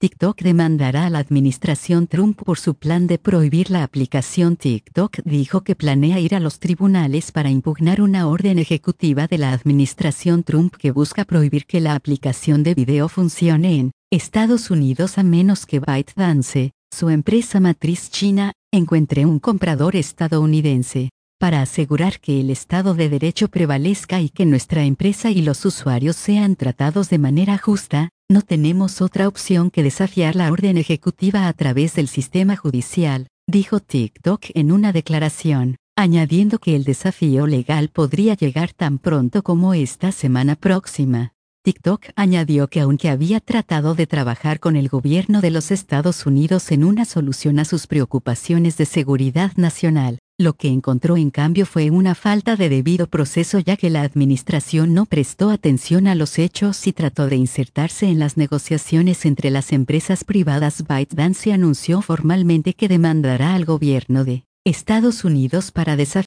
TikTok demandará a la administración Trump por su plan de prohibir la aplicación. TikTok dijo que planea ir a los tribunales para impugnar una orden ejecutiva de la administración Trump que busca prohibir que la aplicación de video funcione en Estados Unidos a menos que ByteDance, su empresa matriz china, encuentre un comprador estadounidense. Para asegurar que el Estado de Derecho prevalezca y que nuestra empresa y los usuarios sean tratados de manera justa, no tenemos otra opción que desafiar la orden ejecutiva a través del sistema judicial, dijo TikTok en una declaración, añadiendo que el desafío legal podría llegar tan pronto como esta semana próxima. TikTok añadió que aunque había tratado de trabajar con el gobierno de los Estados Unidos en una solución a sus preocupaciones de seguridad nacional, lo que encontró en cambio fue una falta de debido proceso ya que la administración no prestó atención a los hechos y trató de insertarse en las negociaciones entre las empresas privadas. ByteDance anunció formalmente que demandará al gobierno de Estados Unidos para desafiar